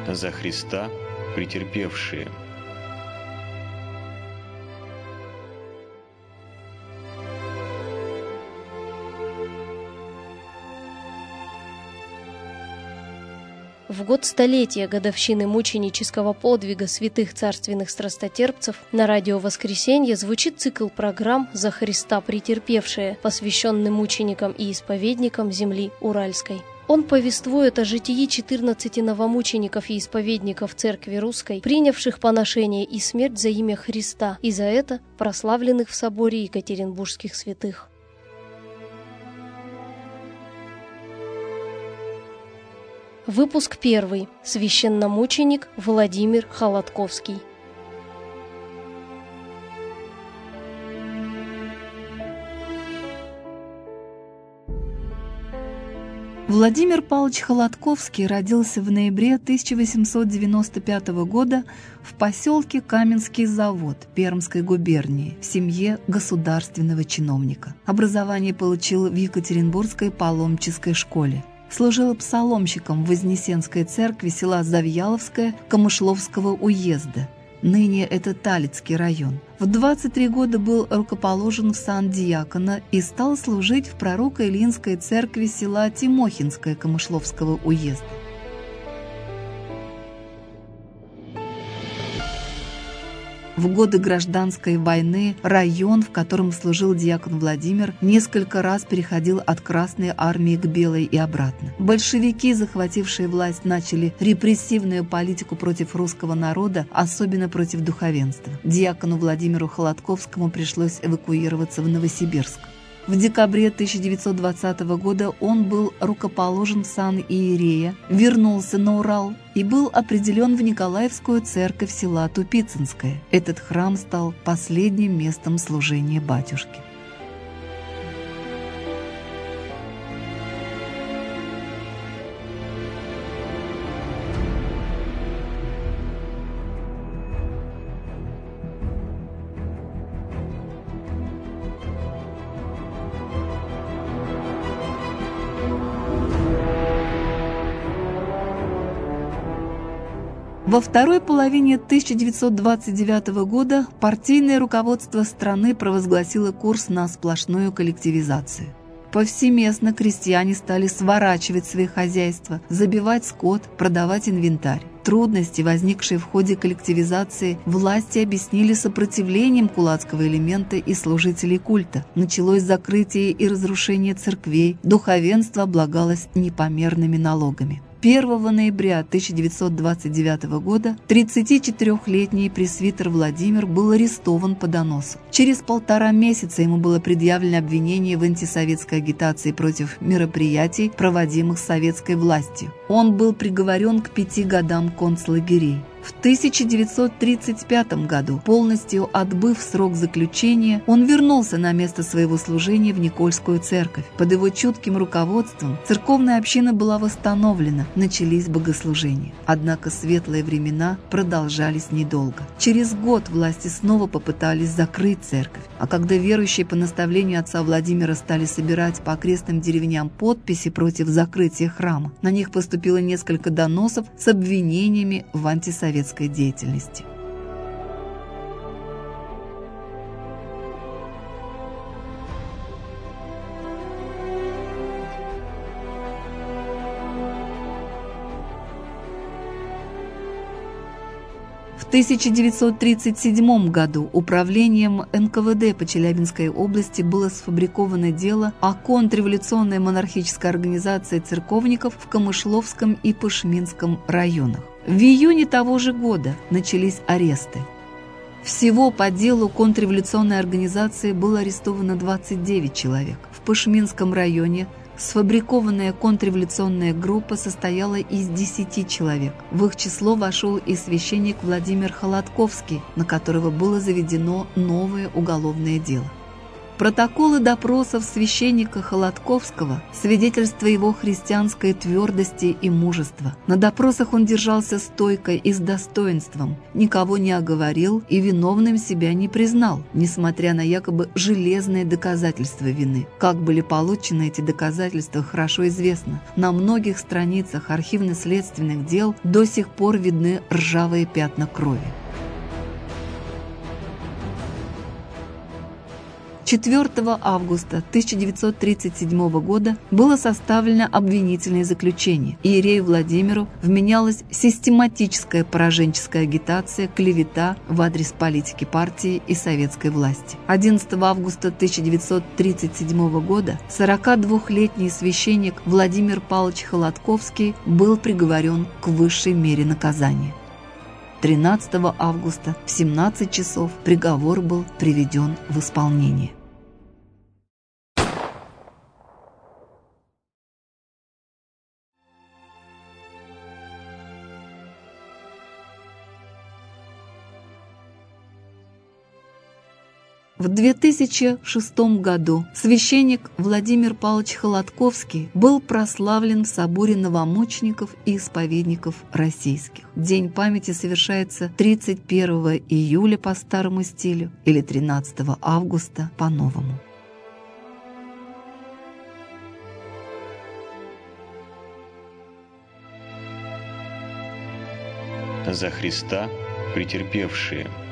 за Христа претерпевшие. В год столетия годовщины мученического подвига святых царственных страстотерпцев на радио «Воскресенье» звучит цикл программ «За Христа претерпевшие», посвященный мученикам и исповедникам земли Уральской. Он повествует о житии 14 новомучеников и исповедников Церкви Русской, принявших поношение и смерть за имя Христа, и за это прославленных в соборе екатеринбургских святых. Выпуск 1. Священномученик Владимир Холодковский. Владимир Павлович Холодковский родился в ноябре 1895 года в поселке Каменский Завод Пермской губернии в семье государственного чиновника. Образование получил в Екатеринбургской паломнической школе. Служил псаломщиком в Вознесенской церкви села Завьяловское Камышловского уезда. Ныне это Талицкий район. В 23 года был рукоположен в сан диакона и стал служить в пророко-Илинской церкви села Тимохинское Камышловского уезда. В годы гражданской войны район, в котором служил диакон Владимир, несколько раз переходил от Красной армии к Белой и обратно. Большевики, захватившие власть, начали репрессивную политику против русского народа, особенно против духовенства. Диакону Владимиру Холодковскому пришлось эвакуироваться в Новосибирск. В декабре 1920 года он был рукоположен в сан иерея, вернулся на Урал и был определен в Николаевскую церковь села Тупицинское. Этот храм стал последним местом служения батюшки. Во второй половине 1929 года партийное руководство страны провозгласило курс на сплошную коллективизацию. Повсеместно крестьяне стали сворачивать свои хозяйства, забивать скот, продавать инвентарь. Трудности, возникшие в ходе коллективизации, власти объяснили сопротивлением кулацкого элемента и служителей культа. Началось закрытие и разрушение церквей, духовенство облагалось непомерными налогами. 1 ноября 1929 года 34-летний пресвитер Владимир был арестован по доносу. Через 1,5 месяца ему было предъявлено обвинение в антисоветской агитации против мероприятий, проводимых советской властью. Он был приговорен к 5 годам концлагерей. В 1935 году, полностью отбыв срок заключения, он вернулся на место своего служения в Никольскую церковь. Под его чутким руководством церковная община была восстановлена, начались богослужения. Однако светлые времена продолжались недолго. Через год власти снова попытались закрыть церковь, а когда верующие по наставлению отца Владимира стали собирать по окрестным деревням подписи против закрытия храма, на них поступило несколько доносов с обвинениями в антисоветской деятельности. В 1937 году управлением НКВД по Челябинской области было сфабриковано дело о контрреволюционной монархической организации церковников в Камышловском и Пышминском районах. В июне того же года начались аресты. Всего по делу контрреволюционной организации было арестовано 29 человек. В Пышминском районе сфабрикованная контрреволюционная группа состояла из 10 человек. В их число вошел и священник Владимир Холодковский, на которого было заведено новое уголовное дело. Протоколы допросов священника Холодковского – свидетельство его христианской твердости и мужества. На допросах он держался стойко и с достоинством, никого не оговорил и виновным себя не признал, несмотря на якобы железные доказательства вины. Как были получены эти доказательства, хорошо известно. На многих страницах архивно-следственных дел до сих пор видны ржавые пятна крови. 4 августа 1937 года было составлено обвинительное заключение. Иерею Владимиру вменялась систематическая пораженческая агитация, клевета в адрес политики партии и советской власти. 11 августа 1937 года 42-летний священник Владимир Павлович Холодковский был приговорен к высшей мере наказания. 13 августа в 17 часов приговор был приведен в исполнение. В 2006 году священник Владимир Павлович Холодковский был прославлен в соборе новомучеников и исповедников российских. День памяти совершается 31 июля по старому стилю или 13 августа по новому. За Христа претерпевшие.